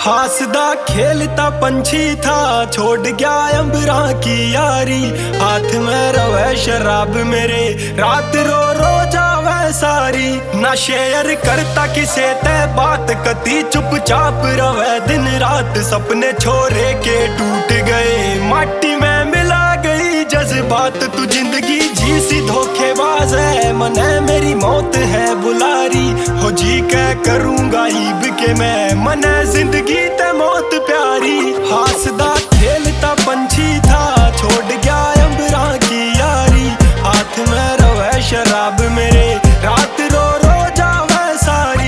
हासदा खेलता पंछी था, छोड़ गया अंबरा की यारी। हाथ में रवे शराब मेरे, रात रो रो जावे सारी। ना शेयर करता किसे ते बात, कती चुपचाप रवे दिन रात। सपने छोरे के टूट गए, माटी में मिला गई जज्बात। तू जिंदगी जी सी धोखेबाज है, मन है मेरी मौत है बुलारी। हो जी क्या करूंगा ईब के मैं, मन है जिंदगी ते मौत प्यारी। हासदा खेलता पंछी था, छोड़ गया अंबरा की यारी। हाथ में रवे शराब मेरे, रात रो रो जावे सारी।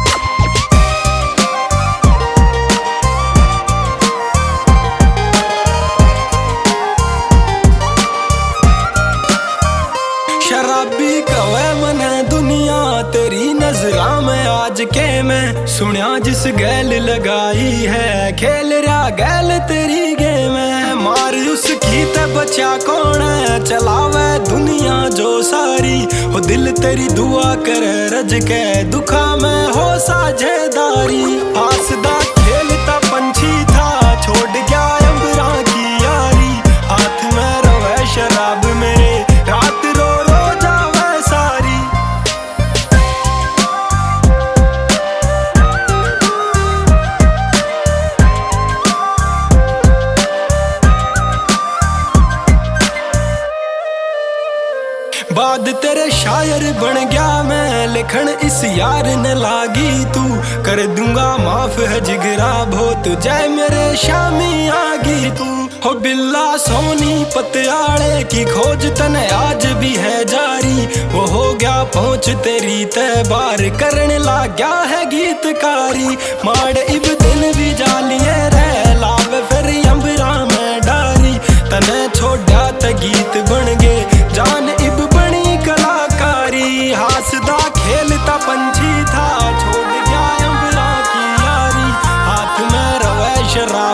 शराबी कवे मने दुनिया तेरी नजरा में आज के मैं। सुनिया जिस गैल लगाई है, खेल रहा गैल तेरी गेम है। मार उसकी ते बचा कौन है, चलावे दुनिया जो सारी। हो दिल तेरी दुआ करे रज के, दुखा में हो साझेदारी। हासदा खेलता पंछी था, छोड़ गया अंबरा की यारी। हाथ में रवे शराब मेरे, रात रो रो जावे सारी। बाद तेरे शायर बन गया मैं, लिखन इस यार ने लागी तू। कर दूंगा माफ है जिगरा बहुत, जय मेरे शामी आगी तू। हो बिल्ला सोनी पतियाले की खोज तने आज भी है जारी। वो हो गया पहुंच तेरी तय बार, करने लग गया है गीतकारी। माड़ इब दिन भी जालिए रह, लावे फिर अंबरा में डारी। तने छोड़ा त गीत बन गए, जान इब बनी कलाकारी। हासदा खेलता पंछी था, छोड़ गया अंबरा की यारी। हाथ में रवे शराब